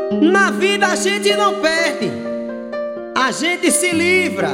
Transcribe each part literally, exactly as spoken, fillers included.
Na vida a gente não perde, a gente se livra.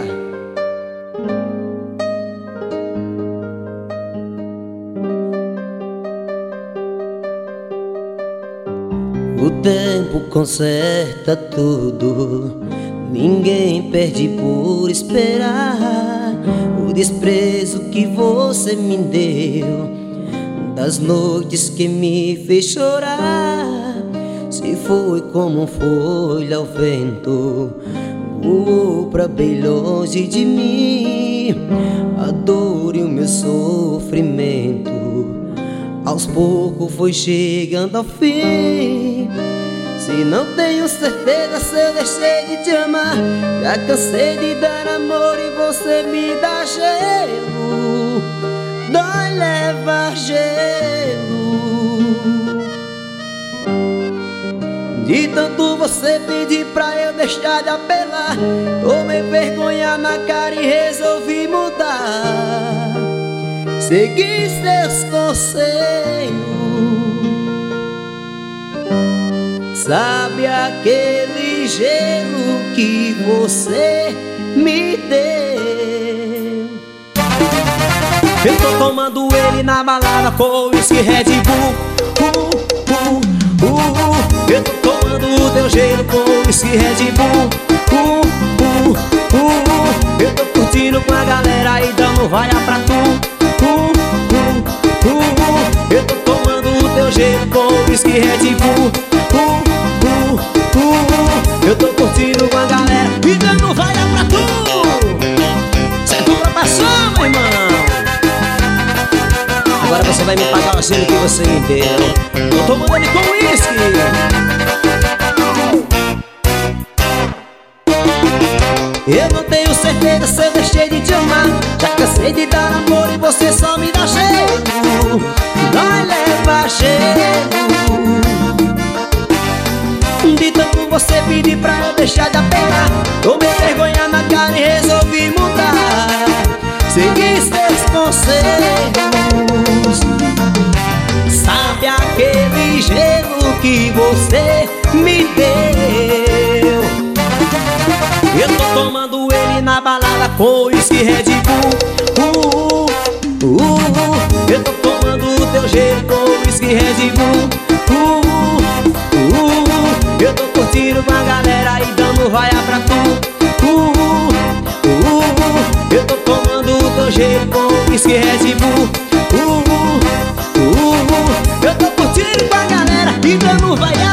O tempo conserta tudo, ninguém perde por esperar. O desprezo que você me deu, das noites que me fez chorar, se foi como folha ao vento, voou pra bem longe de mim. A dor e o meu sofrimento aos poucos foi chegando ao fim. Se não tenho certeza se eu deixei de te amar, já cansei de dar amor e você me dá gelo. Dói levar gelo. De tanto você pedir pra eu deixar de apelar, tomei vergonha na cara e resolvi mudar. Segui seus conselhos. Sabe aquele gelo que você me deu? Eu tô tomando ele na balada com whisky Red Bull. uh, uh, uh, uh. Eu tô tomando o teu gelo com whisky Red Bull. uh, uh, uh, uh. Eu tô curtindo com a galera e dando vaia pra tu. Uh, uh, uh, uh. Eu tô tomando o teu gelo com whisky Red Bull. uh, uh, uh, uh. Eu tô curtindo com a galera e dando vaia pra tu. Segura a pressão, meu irmão. Agora você vai me pagar o gelo que você me deu. Tô tomando ele com whisky. Eu não tenho certeza se eu deixei de te amar, já cansei de dar amor e você só me dá gelo. Vai levar gelo. De tanto você pedir pra eu deixar de apelar, tomei vergonha na cara e resolvi mudar. Segui seus conselhos. Sabe aquele gelo que você me deu? Eu tô tomando ele na balada com whisky Red Bull. uh, uh, uh, uh. Eu tô tomando o teu gelo com whisky Red Bull. uh, uh, uh, uh. Eu tô curtindo com a galera e dando vaia pra tu. uh, uh, uh, uh. Eu tô tomando o teu gelo com whisky Red Bull. uh, uh, uh, uh. Eu tô curtindo com a galera e dando vaia